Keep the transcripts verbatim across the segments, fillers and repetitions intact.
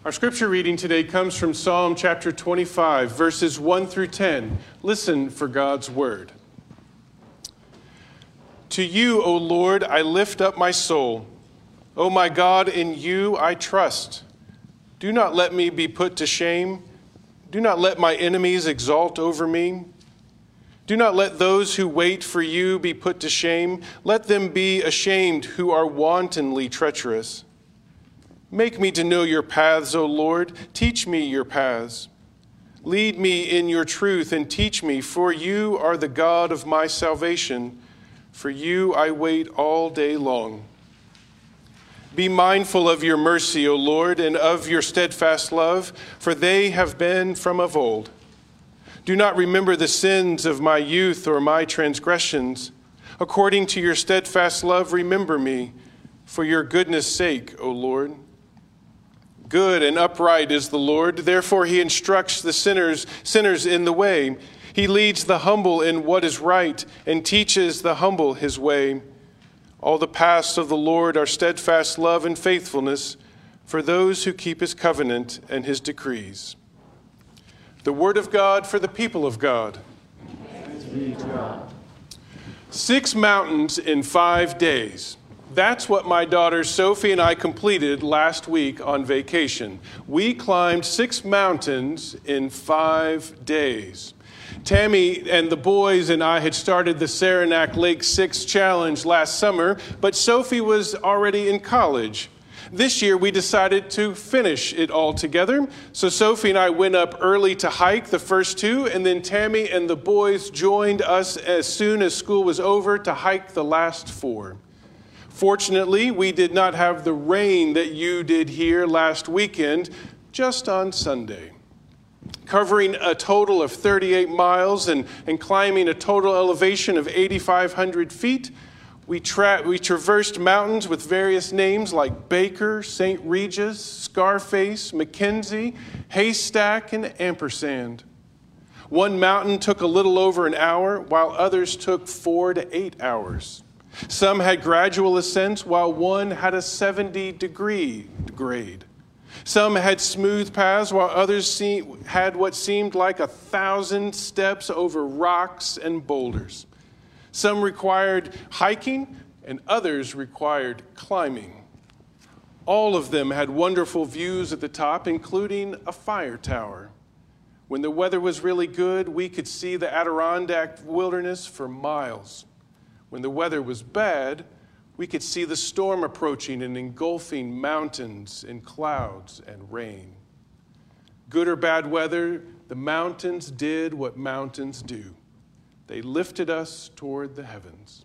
Our scripture reading today comes from Psalm chapter twenty-five, verses one through ten. Listen for God's word. To you, O Lord, I lift up my soul. O my God, in you I trust. Do not let me be put to shame. Do not let my enemies exult over me. Do not let those who wait for you be put to shame. Let them be ashamed who are wantonly treacherous. Make me to know your paths, O Lord. Teach me your paths. Lead me in your truth and teach me, for you are the God of my salvation. For you I wait all day long. Be mindful of your mercy, O Lord, and of your steadfast love, for they have been from of old. Do not remember the sins of my youth or my transgressions. According to your steadfast love, remember me, for your goodness' sake, O Lord. Good and upright is the Lord, therefore he instructs the sinners, sinners in the way. He leads the humble in what is right and teaches the humble his way. All the paths of the Lord are steadfast love and faithfulness for those who keep his covenant and his decrees. The word of God for the people of God. Thanks be to God. Six mountains in five days. That's what my daughter Sophie and I completed last week on vacation. We climbed six mountains in five days. Tammy and the boys and I had started the Saranac Lake Six Challenge last summer, but Sophie was already in college. This year, we decided to finish it all together. So Sophie and I went up early to hike the first two, and then Tammy and the boys joined us as soon as school was over to hike the last four. Fortunately, we did not have the rain that you did here last weekend, just on Sunday. Covering a total of thirty-eight miles and, and climbing a total elevation of eighty-five hundred feet, we, tra- we traversed mountains with various names like Baker, Saint Regis, Scarface, Mackenzie, Haystack, and Ampersand. One mountain took a little over an hour, while others took four to eight hours. Some had gradual ascents, while one had a seventy degree grade. Some had smooth paths, while others see- had what seemed like a thousand steps over rocks and boulders. Some required hiking, and others required climbing. All of them had wonderful views at the top, including a fire tower. When the weather was really good, we could see the Adirondack wilderness for miles. When the weather was bad, we could see the storm approaching and engulfing mountains in clouds and rain. Good or bad weather, the mountains did what mountains do. They lifted us toward the heavens.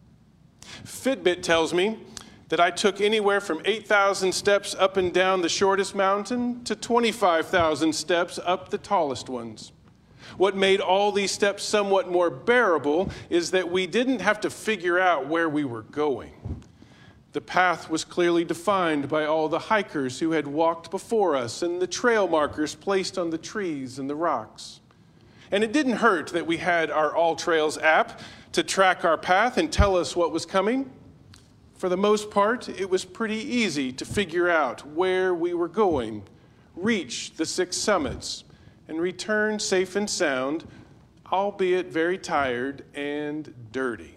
Fitbit tells me that I took anywhere from eight thousand steps up and down the shortest mountain to twenty-five thousand steps up the tallest ones. What made all these steps somewhat more bearable is that we didn't have to figure out where we were going. The path was clearly defined by all the hikers who had walked before us and the trail markers placed on the trees and the rocks. And it didn't hurt that we had our All Trails app to track our path and tell us what was coming. For the most part, it was pretty easy to figure out where we were going, reach the six summits, and return safe and sound, albeit very tired and dirty.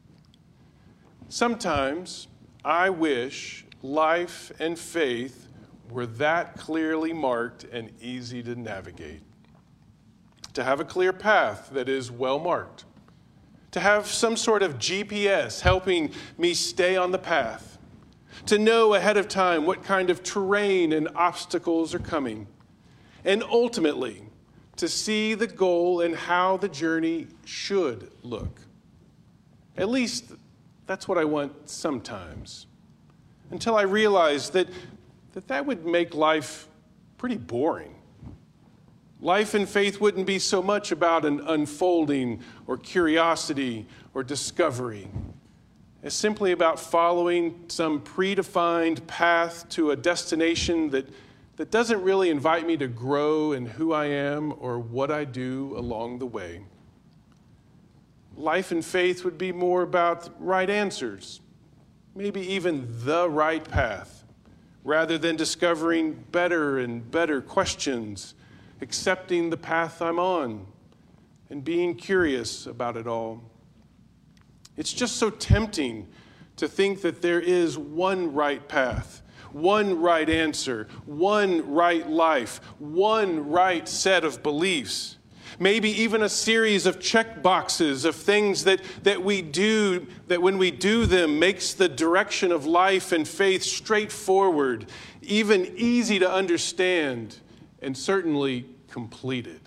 Sometimes I wish life and faith were that clearly marked and easy to navigate. To have a clear path that is well marked. To have some sort of G P S helping me stay on the path. To know ahead of time what kind of terrain and obstacles are coming. And ultimately, to see the goal and how the journey should look. At least, that's what I want sometimes. Until I realized that that, that would make life pretty boring. Life and faith wouldn't be so much about an unfolding or curiosity or discovery. It's simply about following some predefined path to a destination that that doesn't really invite me to grow in who I am or what I do along the way. Life and faith would be more about right answers, maybe even the right path, rather than discovering better and better questions, accepting the path I'm on, and being curious about it all. It's just so tempting to think that there is one right path, one right answer, one right life, one right set of beliefs. Maybe even a series of check boxes of things that, that we do, that when we do them makes the direction of life and faith straightforward, even easy to understand, and certainly completed.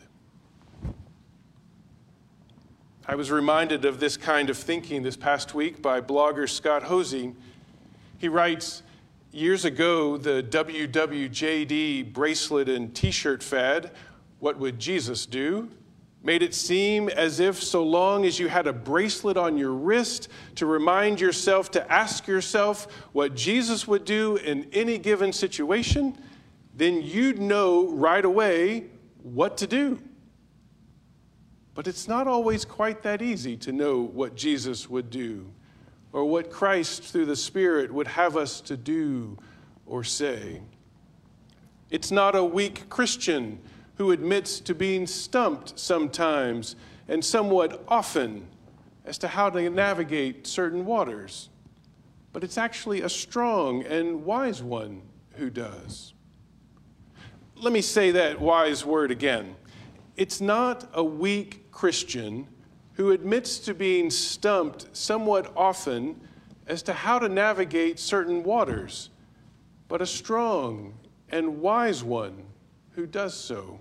I was reminded of this kind of thinking this past week by blogger Scott Hosey. He writes, years ago, the W W J D bracelet and t-shirt fad, "What would Jesus do?" made it seem as if so long as you had a bracelet on your wrist to remind yourself to ask yourself what Jesus would do in any given situation, then you'd know right away what to do. But it's not always quite that easy to know what Jesus would do or what Christ through the Spirit would have us to do or say. It's not a weak Christian who admits to being stumped sometimes and somewhat often as to how to navigate certain waters, but it's actually a strong and wise one who does. Let me say that wise word again. It's not a weak Christian who admits to being stumped somewhat often as to how to navigate certain waters, but a strong and wise one who does so.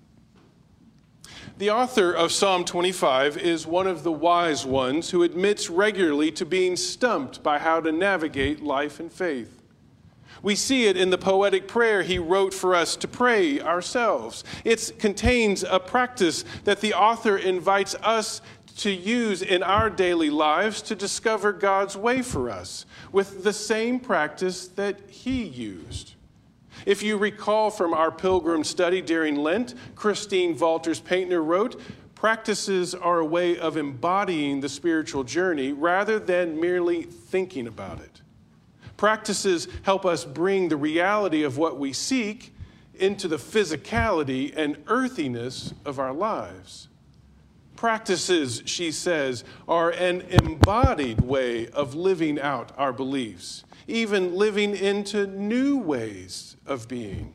The author of Psalm twenty-five is one of the wise ones who admits regularly to being stumped by how to navigate life and faith. We see it in the poetic prayer he wrote for us to pray ourselves. It contains a practice that the author invites us to use in our daily lives to discover God's way for us, with the same practice that he used. If you recall from our pilgrim study during Lent, Christine Walters Paintner wrote, "Practices are a way of embodying the spiritual journey rather than merely thinking about it. Practices help us bring the reality of what we seek into the physicality and earthiness of our lives. Practices," she says, "are an embodied way of living out our beliefs, even living into new ways of being."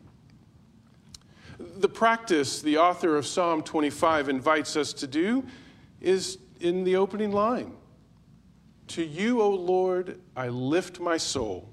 The practice the author of Psalm twenty-five invites us to do is in the opening line. "To you, O Lord, I lift my soul."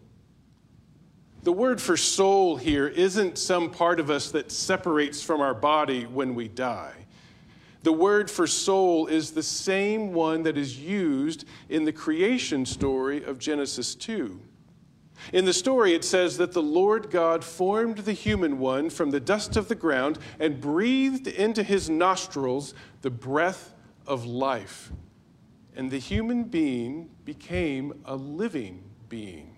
The word for soul here isn't some part of us that separates from our body when we die. The word for soul is the same one that is used in the creation story of Genesis two. In the story, it says that the Lord God formed the human one from the dust of the ground and breathed into his nostrils the breath of life. And the human being became a living being.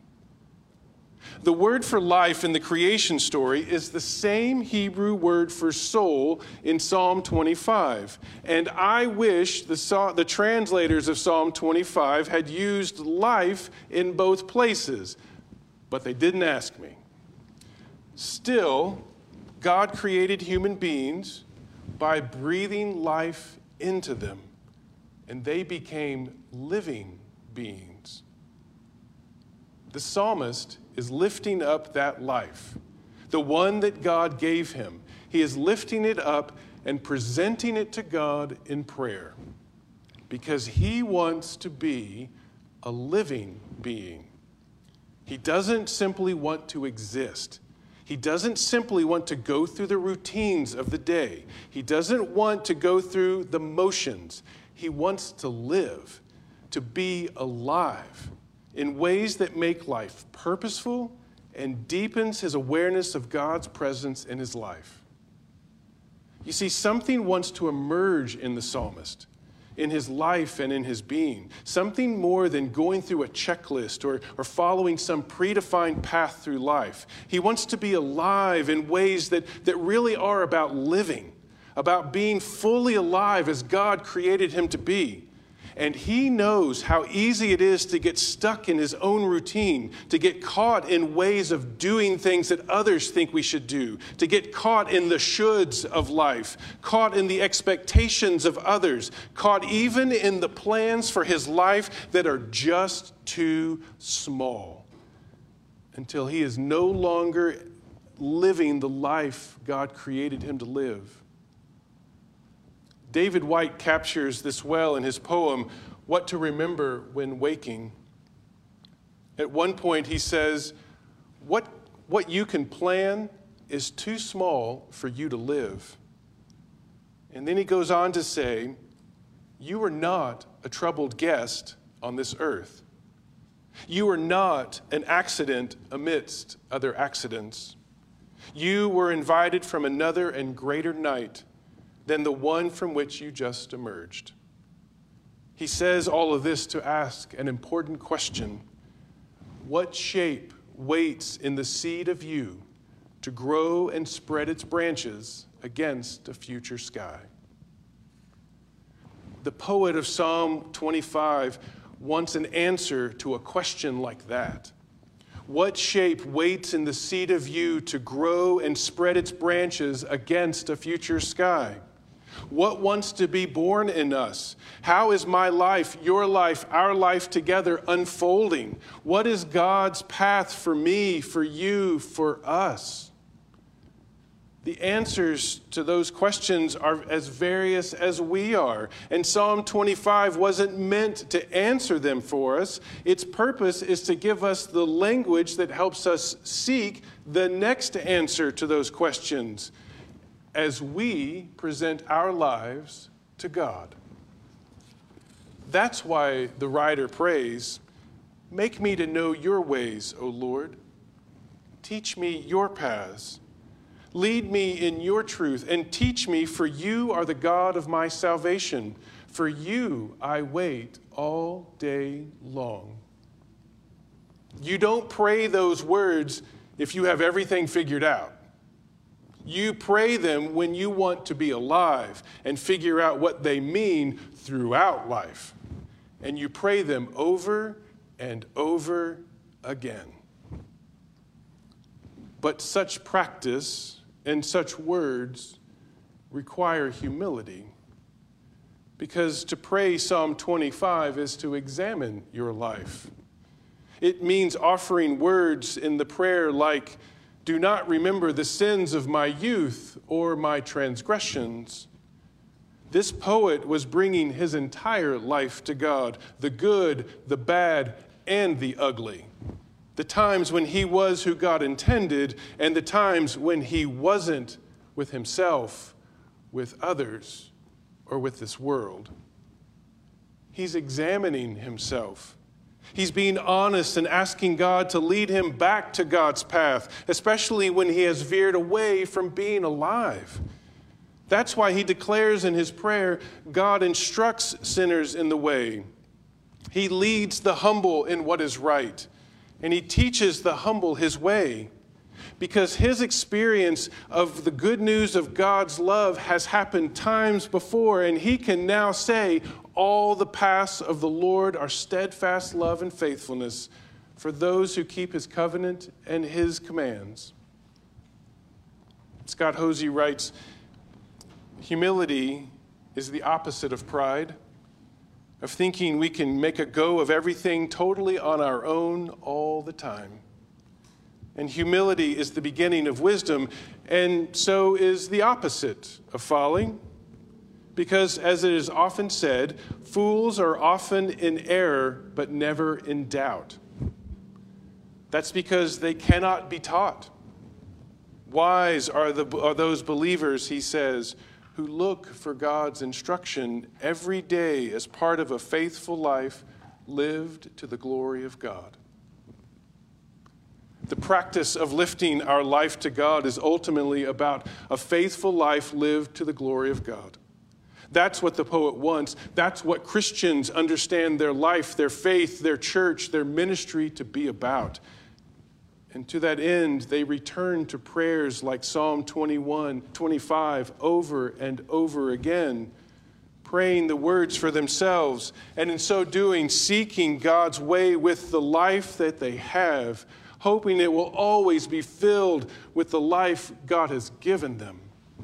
The word for life in the creation story is the same Hebrew word for soul in Psalm twenty-five. And I wish the, the translators of Psalm twenty-five had used life in both places, but they didn't ask me. Still, God created human beings by breathing life into them, and they became living beings. The psalmist is lifting up that life, the one that God gave him. He is lifting it up and presenting it to God in prayer because he wants to be a living being. He doesn't simply want to exist. He doesn't simply want to go through the routines of the day. He doesn't want to go through the motions. He wants to live, to be alive in ways that make life purposeful and deepens his awareness of God's presence in his life. You see, something wants to emerge in the psalmist, in his life and in his being, something more than going through a checklist or, or following some predefined path through life. He wants to be alive in ways that, that really are about living, about being fully alive as God created him to be. And he knows how easy it is to get stuck in his own routine, to get caught in ways of doing things that others think we should do, to get caught in the shoulds of life, caught in the expectations of others, caught even in the plans for his life that are just too small, until he is no longer living the life God created him to live. David White captures this well in his poem, What to Remember When Waking. At one point he says, what, what you can plan is too small for you to live. And then he goes on to say, you are not a troubled guest on this earth. You are not an accident amidst other accidents. You were invited from another and greater night than the one from which you just emerged. He says all of this to ask an important question. What shape waits in the seed of you to grow and spread its branches against a future sky? The poet of Psalm twenty-five wants an answer to a question like that. What shape waits in the seed of you to grow and spread its branches against a future sky? What wants to be born in us? How is my life, your life, our life together unfolding? What is God's path for me, for you, for us? The answers to those questions are as various as we are. And Psalm twenty-five wasn't meant to answer them for us. Its purpose is to give us the language that helps us seek the next answer to those questions as we present our lives to God. That's why the writer prays, make me to know your ways, O Lord. Teach me your paths. Lead me in your truth and teach me, for you are the God of my salvation. For you I wait all day long. You don't pray those words if you have everything figured out. You pray them when you want to be alive and figure out what they mean throughout life. And you pray them over and over again. But such practice and such words require humility, because to pray Psalm twenty-five is to examine your life. It means offering words in the prayer like, do not remember the sins of my youth or my transgressions. This poet was bringing his entire life to God, the good, the bad, and the ugly. The times when he was who God intended, and the times when he wasn't, with himself, with others, or with this world. He's examining himself. He's being honest and asking God to lead him back to God's path, especially when he has veered away from being alive. That's why he declares in his prayer, God instructs sinners in the way. He leads the humble in what is right, and he teaches the humble his way, because his experience of the good news of God's love has happened times before, and he can now say, all the paths of the Lord are steadfast love and faithfulness for those who keep his covenant and his commands. Scott Hosey writes, humility is the opposite of pride, of thinking we can make a go of everything totally on our own all the time. And humility is the beginning of wisdom, and so is the opposite of folly. Because, as it is often said, fools are often in error, but never in doubt. That's because they cannot be taught. Wise are, the, are those believers, he says, who look for God's instruction every day as part of a faithful life lived to the glory of God. The practice of lifting our life to God is ultimately about a faithful life lived to the glory of God. That's what the poet wants. That's what Christians understand their life, their faith, their church, their ministry to be about. And to that end, they return to prayers like Psalm twenty-one, twenty-five over and over again, praying the words for themselves, and in so doing, seeking God's way with the life that they have, hoping it will always be filled with the life God has given them.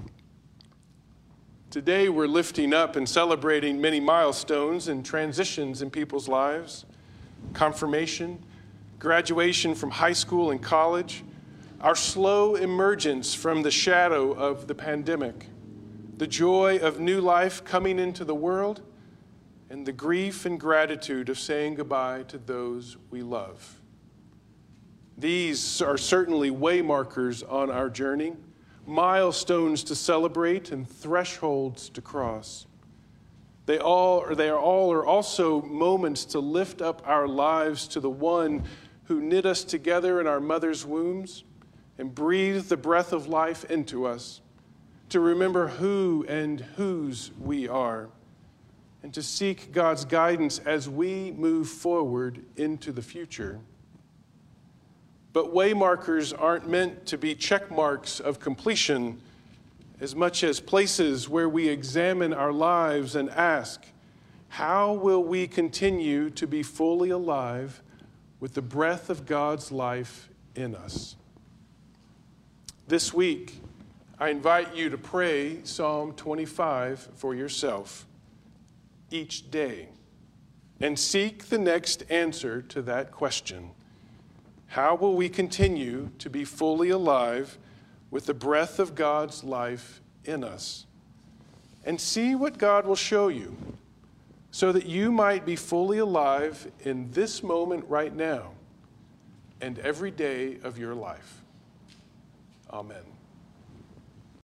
Today, we're lifting up and celebrating many milestones and transitions in people's lives: confirmation, graduation from high school and college, our slow emergence from the shadow of the pandemic, the joy of new life coming into the world, and the grief and gratitude of saying goodbye to those we love. These are certainly waymarkers on our journey, milestones to celebrate and thresholds to cross. They all, or they are all are also moments to lift up our lives to the one who knit us together in our mother's wombs and breathed the breath of life into us, to remember who and whose we are, and to seek God's guidance as we move forward into the future. But waymarkers aren't meant to be check marks of completion as much as places where we examine our lives and ask, how will we continue to be fully alive with the breath of God's life in us? This week, I invite you to pray Psalm twenty-five for yourself each day and seek the next answer to that question. How will we continue to be fully alive with the breath of God's life in us? And see what God will show you so that you might be fully alive in this moment right now and every day of your life. Amen.